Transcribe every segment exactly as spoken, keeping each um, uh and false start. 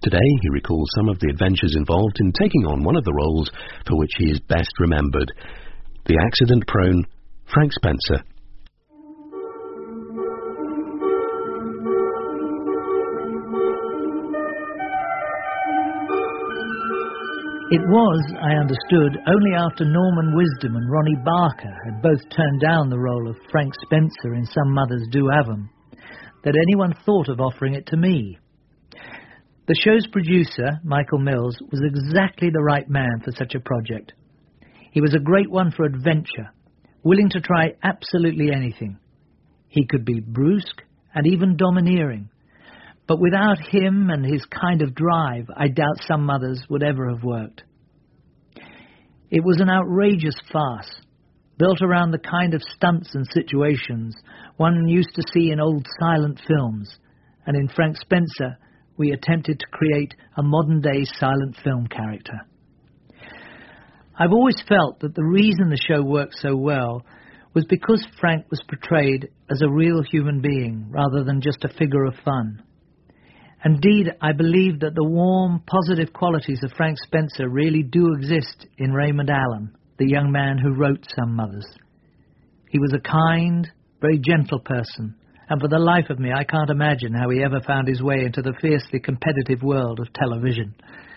Today he recalls some of the adventures involved in taking on one of the roles for which he is best remembered, the accident-prone Frank Spencer. It was, I understood, only after Norman Wisdom and Ronnie Barker had both turned down the role of Frank Spencer in Some Mothers Do Have 'Em that anyone thought of offering it to me. The show's producer, Michael Mills, was exactly the right man for such a project. He was a great one for adventure, willing to try absolutely anything. He could be brusque and even domineering, but without him and his kind of drive, I doubt Some Mothers would ever have worked. It was an outrageous farce, built around the kind of stunts and situations one used to see in old silent films, and in Frank Spencer, we attempted to create a modern-day silent film character. I've always felt that the reason the show worked so well was because Frank was portrayed as a real human being rather than just a figure of fun. Indeed, I believe that the warm, positive qualities of Frank Spencer really do exist in Raymond Allen, the young man who wrote Some Mothers. He was a kind, very gentle person, and for the life of me, I can't imagine how he ever found his way into the fiercely competitive world of television.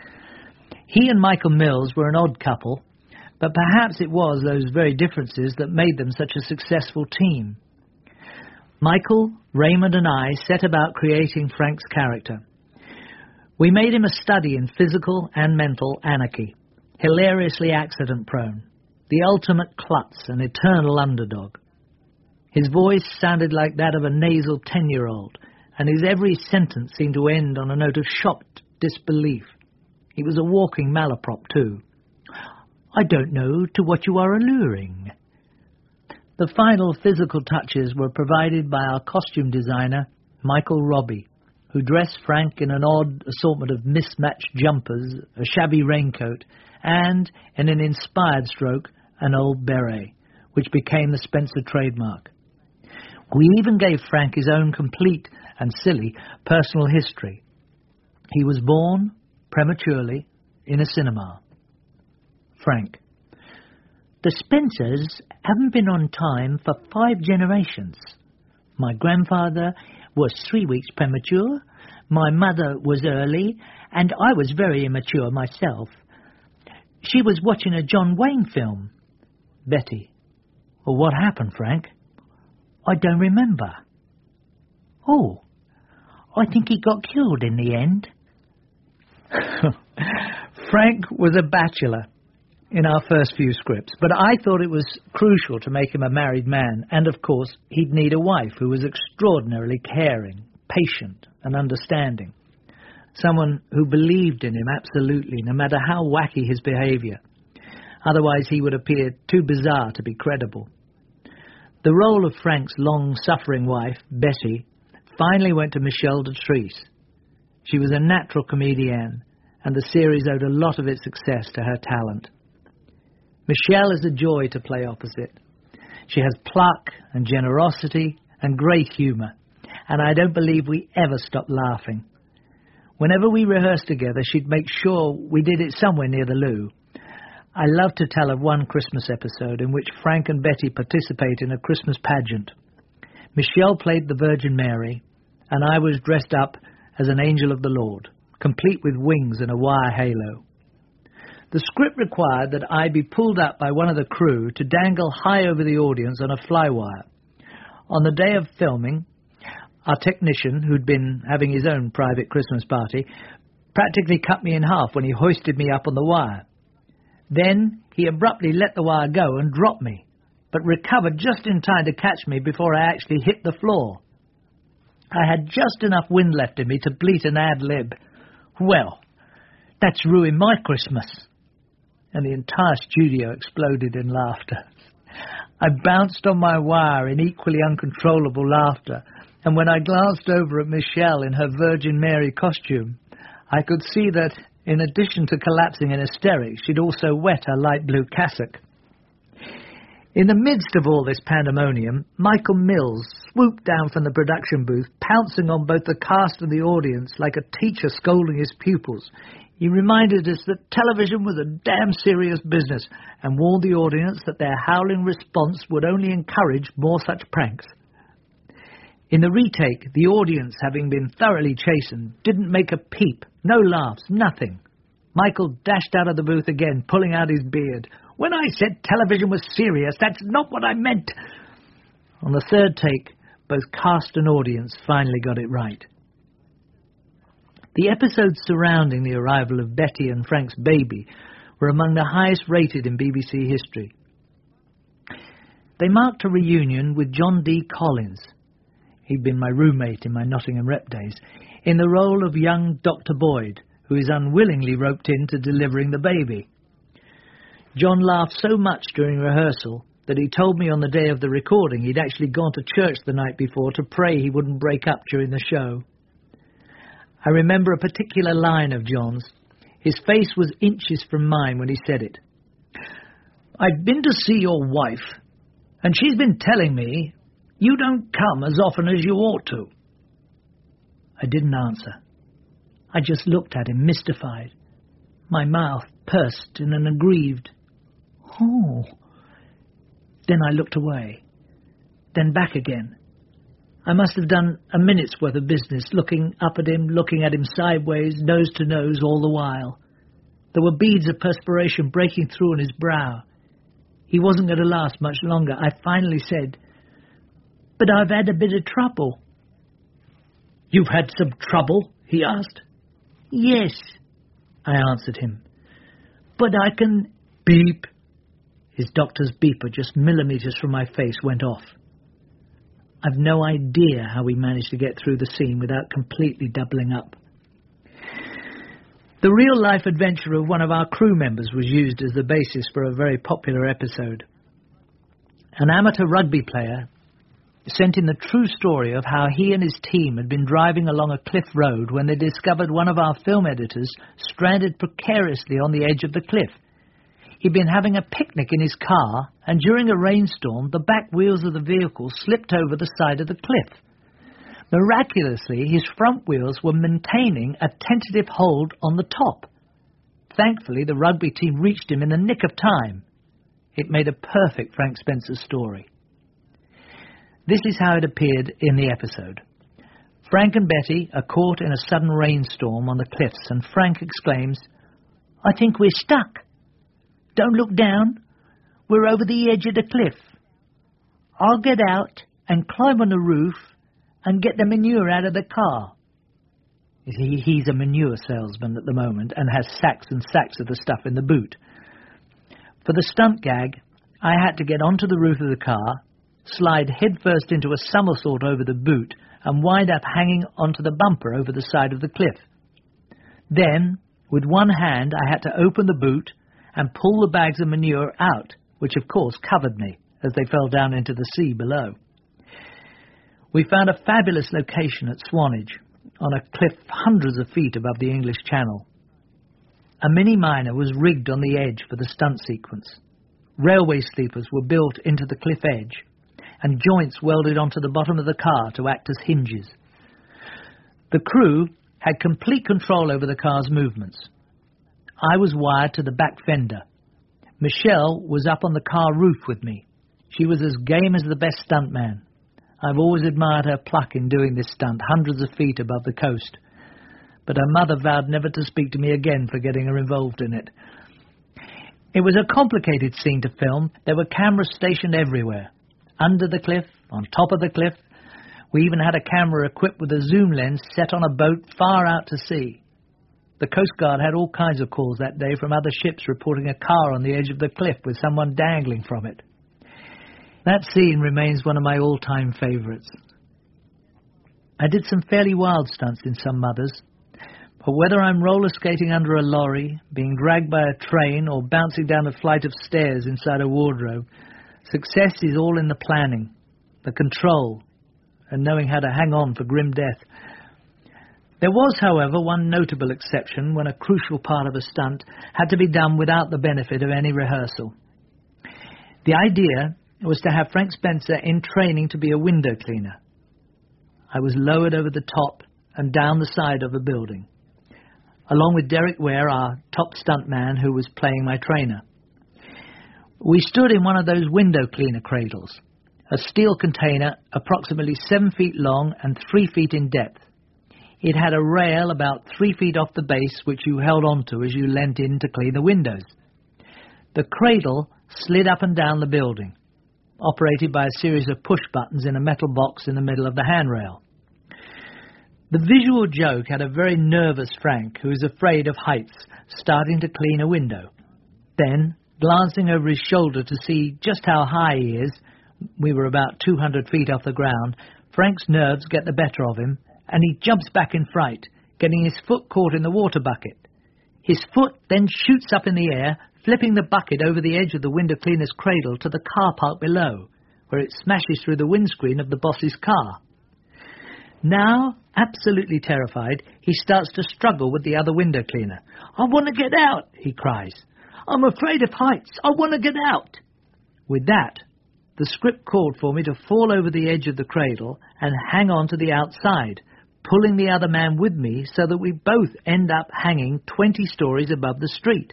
He and Michael Mills were an odd couple, but perhaps it was those very differences that made them such a successful team. Michael, Raymond and I set about creating Frank's character. We made him a study in physical and mental anarchy, hilariously accident-prone, the ultimate klutz and eternal underdog. His voice sounded like that of a nasal ten-year-old, and his every sentence seemed to end on a note of shocked disbelief. He was a walking malaprop, too. "I don't know to what you are alluring." The final physical touches were provided by our costume designer, Michael Robbie, who dressed Frank in an odd assortment of mismatched jumpers, a shabby raincoat, and, in an inspired stroke, an old beret, which became the Spencer trademark. We even gave Frank his own complete and silly personal history. He was born, prematurely, in a cinema. Frank: "The Spencers haven't been on time for five generations. My grandfather was three weeks premature, my mother was early, and I was very immature myself. She was watching a John Wayne film." Betty: "Well, what happened, Frank?" "I don't remember." "Oh, I think he got killed in the end." Frank was a bachelor in our first few scripts, but I thought it was crucial to make him a married man, and of course he'd need a wife who was extraordinarily caring, patient and understanding. Someone who believed in him absolutely, no matter how wacky his behaviour. Otherwise he would appear too bizarre to be credible. The role of Frank's long-suffering wife, Betty, finally went to Michelle Detrice. She was a natural comedienne, and the series owed a lot of its success to her talent. Michelle is a joy to play opposite. She has pluck and generosity and great humour, and I don't believe we ever stopped laughing. Whenever we rehearsed together, she'd make sure we did it somewhere near the loo. I love to tell of one Christmas episode in which Frank and Betty participate in a Christmas pageant. Michelle played the Virgin Mary, and I was dressed up as an angel of the Lord, complete with wings and a wire halo. The script required that I be pulled up by one of the crew to dangle high over the audience on a flywire. On the day of filming, our technician, who'd been having his own private Christmas party, practically cut me in half when he hoisted me up on the wire. Then he abruptly let the wire go and dropped me, but recovered just in time to catch me before I actually hit the floor. I had just enough wind left in me to bleat an ad-lib. "Well, that's ruined my Christmas." And the entire studio exploded in laughter. I bounced on my wire in equally uncontrollable laughter, and when I glanced over at Michelle in her Virgin Mary costume, I could see that, in addition to collapsing in hysterics, she'd also wet her light blue cassock. In the midst of all this pandemonium, Michael Mills swooped down from the production booth, pouncing on both the cast and the audience like a teacher scolding his pupils. He reminded us that television was a damn serious business and warned the audience that their howling response would only encourage more such pranks. In the retake, the audience, having been thoroughly chastened, didn't make a peep, no laughs, nothing. Michael dashed out of the booth again, pulling out his beard. "When I said television was serious, that's not what I meant." On the third take, both cast and audience finally got it right. The episodes surrounding the arrival of Betty and Frank's baby were among the highest rated in B B C history. They marked a reunion with John D. Collins. He'd been my roommate in my Nottingham Rep days, in the role of young Doctor Boyd, who is unwillingly roped into delivering the baby. John laughed so much during rehearsal that he told me on the day of the recording he'd actually gone to church the night before to pray he wouldn't break up during the show. I remember a particular line of John's. His face was inches from mine when he said it. "I've been to see your wife, and she's been telling me you don't come as often as you ought to." I didn't answer. I just looked at him, mystified. My mouth pursed in an aggrieved, "Oh." Then I looked away, then back again. I must have done a minute's worth of business, looking up at him, looking at him sideways, nose to nose all the while. There were beads of perspiration breaking through on his brow. He wasn't going to last much longer. I finally said, "But I've had a bit of trouble." "You've had some trouble?" he asked. "Yes," I answered him. "But I can..." Beep. His doctor's beeper just millimetres from my face went off. I've no idea how we managed to get through the scene without completely doubling up. The real-life adventure of one of our crew members was used as the basis for a very popular episode. An amateur rugby player sent in the true story of how he and his team had been driving along a cliff road when they discovered one of our film editors stranded precariously on the edge of the cliff. He'd been having a picnic in his car, and during a rainstorm, the back wheels of the vehicle slipped over the side of the cliff. Miraculously, his front wheels were maintaining a tentative hold on the top. Thankfully, the rugby team reached him in the nick of time. It made a perfect Frank Spencer story. This is how it appeared in the episode. Frank and Betty are caught in a sudden rainstorm on the cliffs, and Frank exclaims, "I think we're stuck. Don't look down. We're over the edge of the cliff. I'll get out and climb on the roof and get the manure out of the car." He, he's a manure salesman at the moment and has sacks and sacks of the stuff in the boot. For the stunt gag, I had to get onto the roof of the car, slide headfirst into a somersault over the boot, and wind up hanging onto the bumper over the side of the cliff. Then, with one hand, I had to open the boot and pull the bags of manure out, which of course covered me as they fell down into the sea below. We found a fabulous location at Swanage, on a cliff hundreds of feet above the English Channel. A mini-miner was rigged on the edge for the stunt sequence. Railway sleepers were built into the cliff edge, and joints welded onto the bottom of the car to act as hinges. The crew had complete control over the car's movements. I was wired to the back fender. Michelle was up on the car roof with me. She was as game as the best stuntman. I've always admired her pluck in doing this stunt, hundreds of feet above the coast. But her mother vowed never to speak to me again for getting her involved in it. It was a complicated scene to film. There were cameras stationed everywhere. Under the cliff, on top of the cliff. We even had a camera equipped with a zoom lens set on a boat far out to sea. The Coast Guard had all kinds of calls that day from other ships reporting a car on the edge of the cliff with someone dangling from it. That scene remains one of my all-time favourites. I did some fairly wild stunts in some mothers, but whether I'm roller skating under a lorry, being dragged by a train, or bouncing down a flight of stairs inside a wardrobe, success is all in the planning, the control, and knowing how to hang on for grim death. There was, however, one notable exception when a crucial part of a stunt had to be done without the benefit of any rehearsal. The idea was to have Frank Spencer in training to be a window cleaner. I was lowered over the top and down the side of a building, along with Derek Ware, our top stuntman, who was playing my trainer. We stood in one of those window cleaner cradles, a steel container approximately seven feet long and three feet in depth. It had a rail about three feet off the base which you held onto as you leant in to clean the windows. The cradle slid up and down the building, operated by a series of push buttons in a metal box in the middle of the handrail. The visual joke had a very nervous Frank, who was afraid of heights, starting to clean a window. Then, glancing over his shoulder to see just how high he is, we were about two hundred feet off the ground, Frank's nerves get the better of him, and he jumps back in fright, getting his foot caught in the water bucket. His foot then shoots up in the air, flipping the bucket over the edge of the window cleaner's cradle to the car park below, where it smashes through the windscreen of the boss's car. Now, absolutely terrified, he starts to struggle with the other window cleaner. "I want to get out," he cries. "I'm afraid of heights. I want to get out." With that, the script called for me to fall over the edge of the cradle and hang on to the outside, pulling the other man with me so that we both end up hanging twenty stories above the street.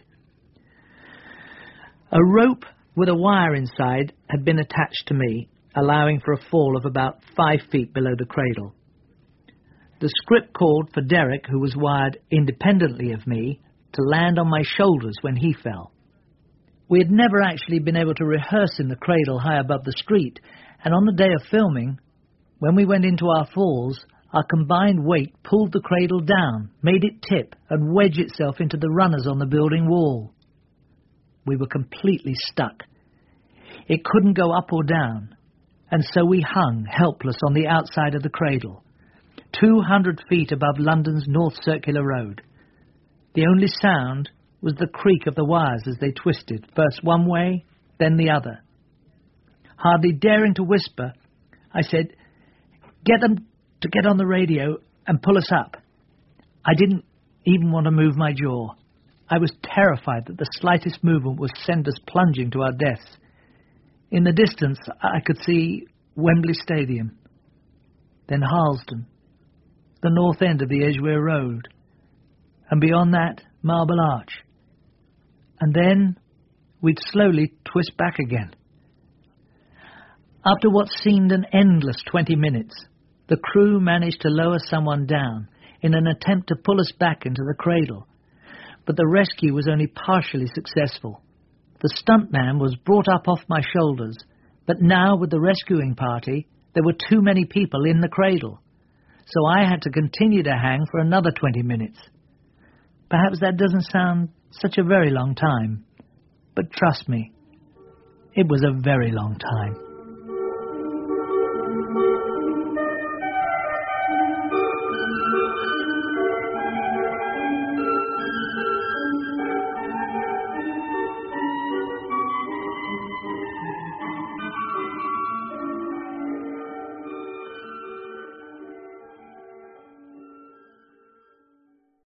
A rope with a wire inside had been attached to me, allowing for a fall of about five feet below the cradle. The script called for Derek, who was wired independently of me, to land on my shoulders when he fell. We had never actually been able to rehearse in the cradle high above the street, and on the day of filming, when we went into our falls, our combined weight pulled the cradle down, made it tip, and wedge itself into the runners on the building wall. We were completely stuck. It couldn't go up or down, and so we hung helpless on the outside of the cradle, two hundred feet above London's North Circular Road. The only sound was the creak of the wires as they twisted, first one way, then the other. Hardly daring to whisper, I said, "Get them to get on the radio and pull us up." I didn't even want to move my jaw. I was terrified that the slightest movement would send us plunging to our deaths. In the distance, I could see Wembley Stadium, then Harlesden, the north end of the Edgware Road, and beyond that, Marble Arch. And then we'd slowly twist back again. After what seemed an endless twenty minutes, the crew managed to lower someone down in an attempt to pull us back into the cradle, but the rescue was only partially successful. The stuntman was brought up off my shoulders, but now with the rescuing party, there were too many people in the cradle, so I had to continue to hang for another twenty minutes. Perhaps that doesn't sound such a very long time, but trust me, it was a very long time.